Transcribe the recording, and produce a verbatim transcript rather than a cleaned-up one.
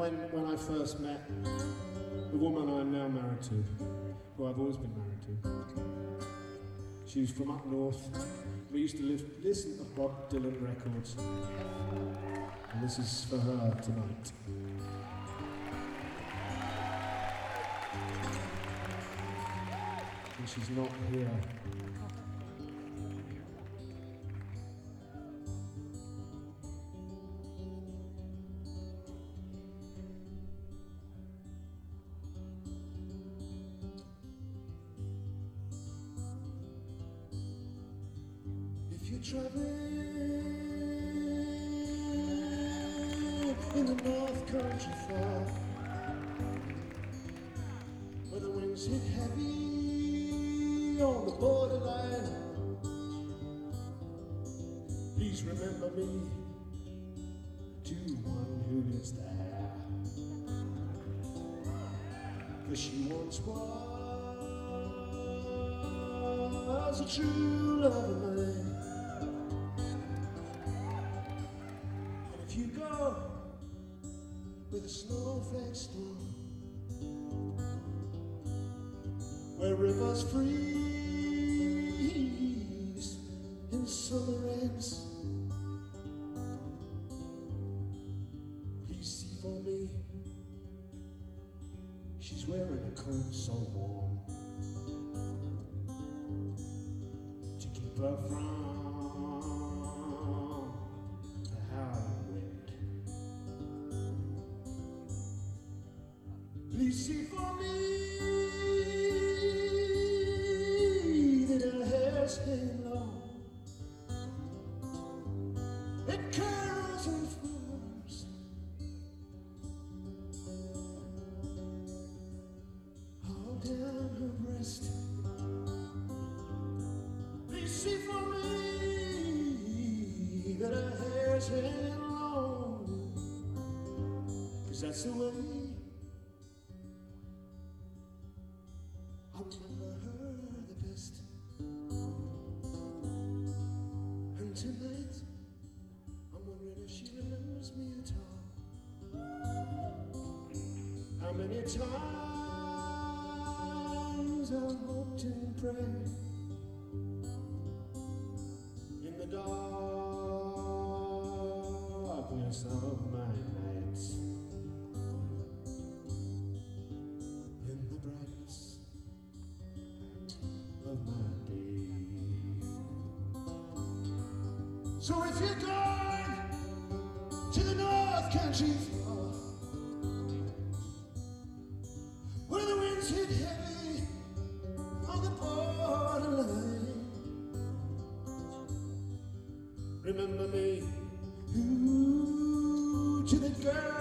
when, when I first met the woman I'm now married to, who I've always been married to. She was from up north. We used to live, listen to Bob Dylan records. And this is for her tonight. And she's not here. Traveling in the North Country far, where the winds hit heavy on the borderline. Please remember me to one who lives there, 'cause she once was a true love of mine. If you go with a snowflake storm, where rivers freeze in summer ends, please see for me, she's wearing a coat so warm to keep her from please see for me that her hair's hanging long. It curls and forms all down her breast. Please see for me that her hair's hanging long, 'cause that's the way I remember her the best. And tonight, I'm wondering if she remembers me at all. How many times I hoped and prayed in the darkness of my nights, in the brightness of my day. So if you're going to the North Country floor, where the winds hit heavy on the borderline, remember me, ooh, to the girl